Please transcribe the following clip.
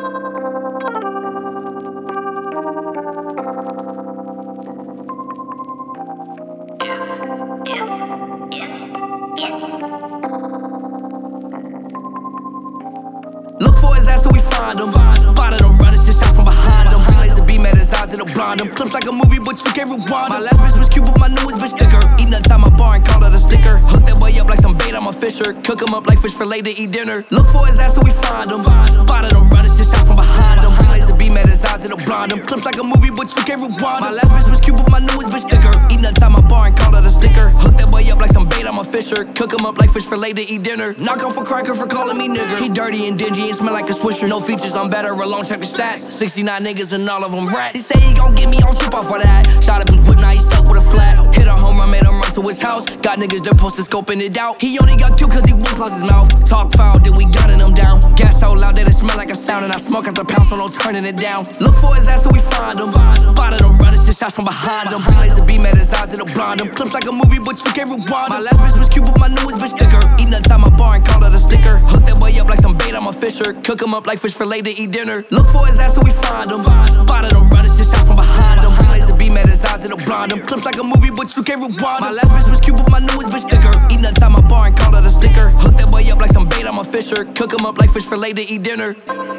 Look for his ass till we find him. Spotted him running, shit shot from behind him. Relays the beam at his eyes, it'll blind him. Clips like a movie, but you can't rewind him. My last bitch was cute, but my newest bitch thicker. Eating outside my bar and called it a sticker. Hook that boy up like some bait, I'm a fisher. Cook him up like fish for later, eat dinner. Look for his ass till we find him. Spotted him running, shit shot from behind him. Relays the beam at his eyes, it'll blind him. Clips like a movie, but you can't rewind him. My last bitch was cute, but my newest bitch thicker. Eating outside my bar and called it a sticker. Hook that boy up like some bait, I'm a fisher. Cook him up like fish for later, eat dinner. Knock off a cracker for calling me nigger. He dirty and dingy and smell like a swisher. No features, I'm better alone, check the stats. 69 niggas and all of them rats. He say he gon' get me on trip off for that. Shot up his whip, now he stuck with a flat. Hit a home run, made him run to his house. Got niggas that posted scoping it out. He only got cute cause he wouldn't close his mouth. Talk foul, then we gunning him down. Gas so loud that it smell like a sound. And I smoke out the pound, so no turning it down. Look for his ass till we find him. Spotted him running, shit shots from behind him. Relays the beam at his eyes, it'll blind him. Clips like a movie, but you can't rewind him. My last bitch was cute, but my newest bitch thicker. Eating outside my bar and called it a sticker. Hook that boy up like some bait, I'm a fisher. Cook him up like fish for later, eat dinner. Look for his ass till we find him. Spotted him running, shit shot from behind him. Relays the beam at his eyes, it'll blind him. Clips like a movie, but you can't rewind him. My last bitch was cute, but my newest bitch thicker. Eating outside my bar and called it a sticker. Hook that boy up like some bait, I'm a fisher. Cook him up like fish for later, eat dinner.